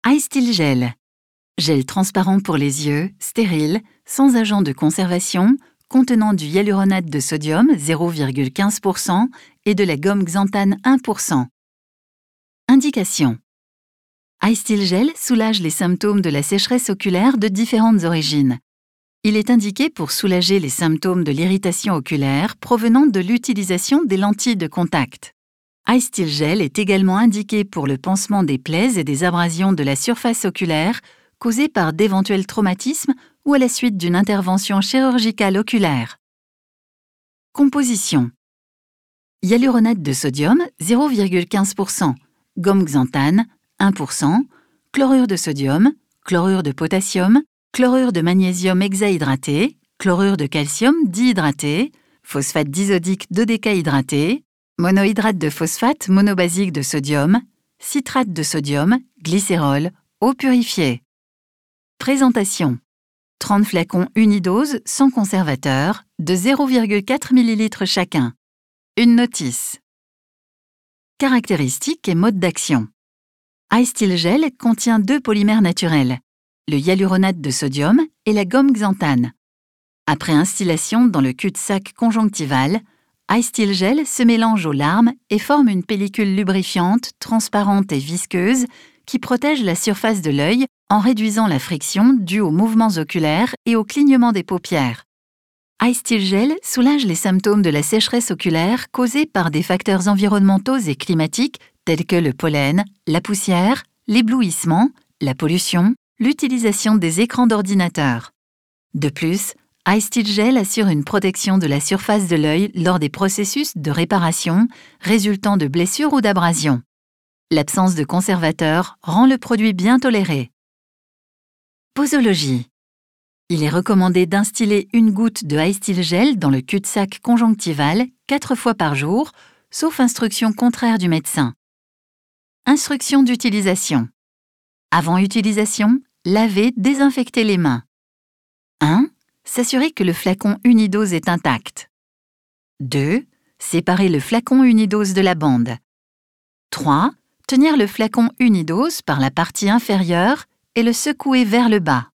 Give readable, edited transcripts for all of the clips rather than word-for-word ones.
iStil Gel. Gel transparent pour les yeux, stérile, sans agent de conservation, contenant du hyaluronate de sodium 0,15% et de la gomme xanthane 1%. Indication. iStil Gel soulage les symptômes de la sécheresse oculaire de différentes origines. Il est indiqué pour soulager les symptômes de l'irritation oculaire provenant de l'utilisation des lentilles de contact. iStil Gel est également indiqué pour le pansement des plaies et des abrasions de la surface oculaire causées par d'éventuels traumatismes ou à la suite d'une intervention chirurgicale oculaire. Composition. Hyaluronate de sodium 0,15%, gomme xanthane 1%, chlorure de sodium, chlorure de potassium, chlorure de magnésium hexahydraté, chlorure de calcium dihydraté, phosphate disodique dodécahydraté, monohydrate de phosphate monobasique de sodium, citrate de sodium, glycérol, eau purifiée. Présentation. 30 flacons unidoses sans conservateur de 0,4 ml chacun. Une notice. Caractéristiques et mode d'action. iStil Gel contient 2 polymères naturels, le hyaluronate de sodium et la gomme xanthane. Après instillation dans le cul-de-sac conjonctival, iStil Gel se mélange aux larmes et forme une pellicule lubrifiante, transparente et visqueuse qui protège la surface de l'œil en réduisant la friction due aux mouvements oculaires et au clignement des paupières. iStil Gel soulage les symptômes de la sécheresse oculaire causés par des facteurs environnementaux et climatiques tels que le pollen, la poussière, l'éblouissement, la pollution, l'utilisation des écrans d'ordinateur. De plus, iStil Gel assure une protection de la surface de l'œil lors des processus de réparation résultant de blessures ou d'abrasions. L'absence de conservateur rend le produit bien toléré. Posologie. Il est recommandé d'instiller une goutte de iStil Gel dans le cul-de-sac conjonctival 4 fois par jour, sauf instruction contraire du médecin. Instruction d'utilisation. Avant utilisation, lavez, désinfectez les mains. 1. S'assurer que le flacon unidose est intact. 2. Séparer le flacon unidose de la bande. 3. Tenir le flacon unidose par la partie inférieure et le secouer vers le bas.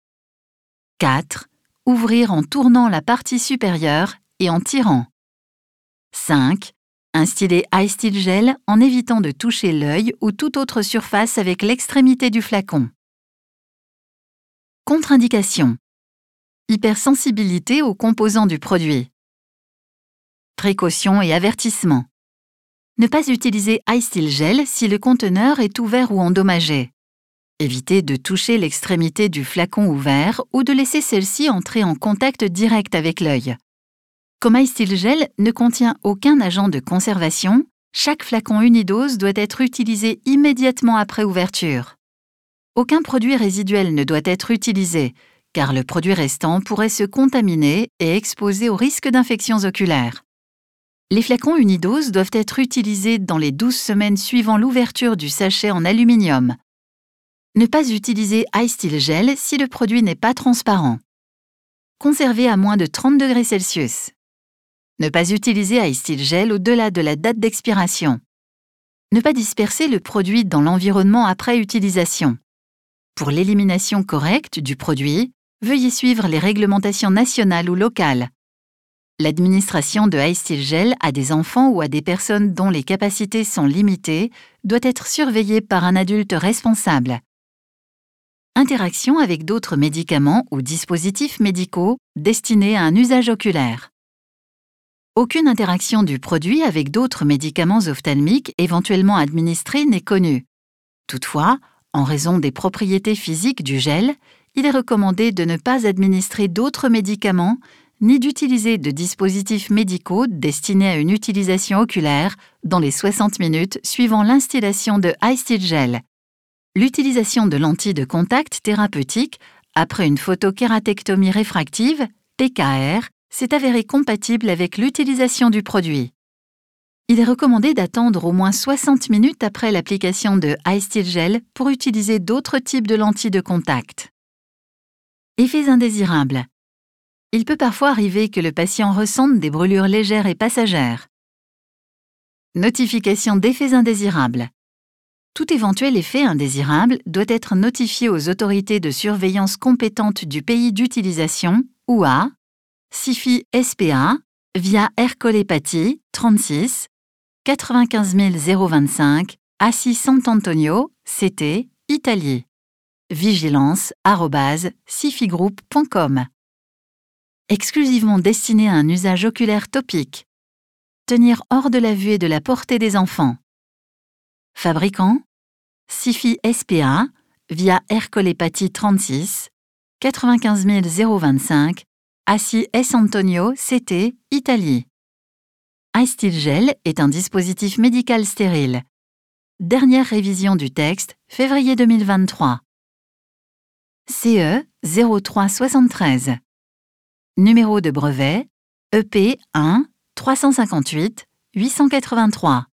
4. Ouvrir en tournant la partie supérieure et en tirant. 5. Instiller iStil Gel en évitant de toucher l'œil ou toute autre surface avec l'extrémité du flacon. Contre-indication. Hypersensibilité aux composants du produit. Précautions et avertissements. Ne pas utiliser iStil Gel si le conteneur est ouvert ou endommagé. Évitez de toucher l'extrémité du flacon ouvert ou de laisser celle-ci entrer en contact direct avec l'œil. Comme iStil Gel ne contient aucun agent de conservation, chaque flacon unidose doit être utilisé immédiatement après ouverture. Aucun produit résiduel ne doit être utilisé, car le produit restant pourrait se contaminer et exposer au risque d'infections oculaires. Les flacons unidoses doivent être utilisés dans les 12 semaines suivant l'ouverture du sachet en aluminium. Ne pas utiliser iStil Gel si le produit n'est pas transparent. Conserver à moins de 30 degrés Celsius. Ne pas utiliser iStil Gel au-delà de la date d'expiration. Ne pas disperser le produit dans l'environnement après utilisation. Pour l'élimination correcte du produit, veuillez suivre les réglementations nationales ou locales. L'administration de iStil Gel à des enfants ou à des personnes dont les capacités sont limitées doit être surveillée par un adulte responsable. Interaction avec d'autres médicaments ou dispositifs médicaux destinés à un usage oculaire. Aucune interaction du produit avec d'autres médicaments ophtalmiques éventuellement administrés n'est connue. Toutefois, en raison des propriétés physiques du gel, il est recommandé de ne pas administrer d'autres médicaments ni d'utiliser de dispositifs médicaux destinés à une utilisation oculaire dans les 60 minutes suivant l'instillation de iStil Gel. L'utilisation de lentilles de contact thérapeutiques après une photokératectomie réfractive, PKR, s'est avérée compatible avec l'utilisation du produit. Il est recommandé d'attendre au moins 60 minutes après l'application de iStil Gel pour utiliser d'autres types de lentilles de contact. Effets indésirables. Il peut parfois arriver que le patient ressente des brûlures légères et passagères. Notification d'effets indésirables. Tout éventuel effet indésirable doit être notifié aux autorités de surveillance compétentes du pays d'utilisation ou à SIFI SPA via Ercolephatie 36 95 025 Assis Sant'Antonio, CT, Italie. vigilance@sifigroup.com. Exclusivement destiné à un usage oculaire topique. Tenir hors de la vue et de la portée des enfants. Fabricant SIFI SPA via Ercolephatie 36 95 025 Assis Sant'Antonio, CT, Italie. iStil Gel est un dispositif médical stérile. Dernière révision du texte, février 2023. CE 0373. Numéro de brevet EP 1 358 883.